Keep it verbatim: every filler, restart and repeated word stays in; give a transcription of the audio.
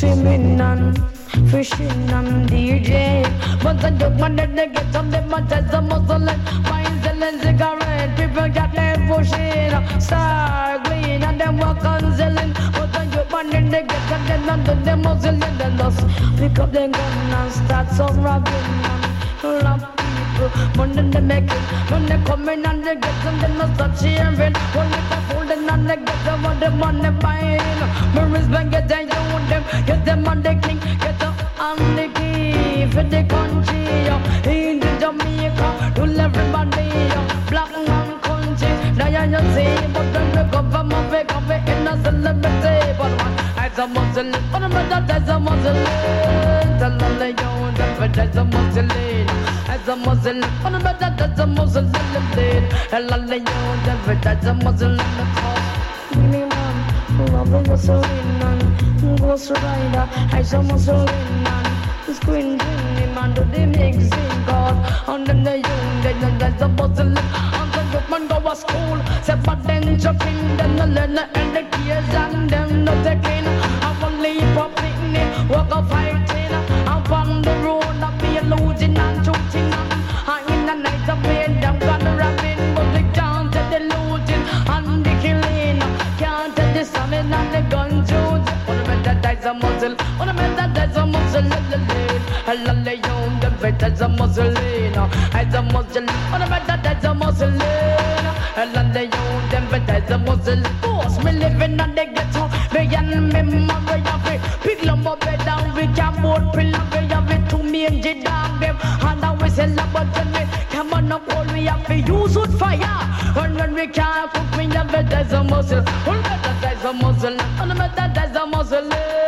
swimming and fishing and DJing. But the young man that they get some them and tell the muscle and wine selling cigarette. People got them pushing, star green and them walk on selling. But the young man that they get some them and tell them muscle and then just pick up their gun and start some robbing and rob people. Money they make it, when they come in and they get some them not start cheering. When they come holding and they get some of the money buying. Mary's bank get down with them, get them on the king, get them on the key for the country. In the Jamaica, rule everybody. Black man country, now you see, but then the government wake up in a celebrity. But as a Muslim, what about that as a Muslim? Tell all the young them as a Muslim. As a Muslim, what about that as a Muslim? Tell all the young them as a Muslim. Really man, loving the Suriname, Ghost Rider, as a Muslim. Screen dreaming man to the mixing God. And then the young, then there's a Muslim. And the young man go to school, say but then joking, then the learner and the kids and them not taking. I will leave up picnic, walk a fighting. I'm on the road, I be losing and shooting. And in the night I made them gonna rapping, but they can't tell the looting and the killing. Can't tell the salmon and the gun shooting. What about that that's a Muslim? What about that that's a Muslim? Allah lay on the bed as a Muslim, as a Muslim. What about that as a Muslim? Allah lay on the bed as a Muslim. Boss me living on the ghetto, me and me mama have it. Big lumber bed down, we can both pillow, we have it to me and J down them. And now we sell a button, come on up, all we have to use wood fire. And when we can't cook, we have it as a Muslim. What about that as a Muslim? What about that as a Muslim?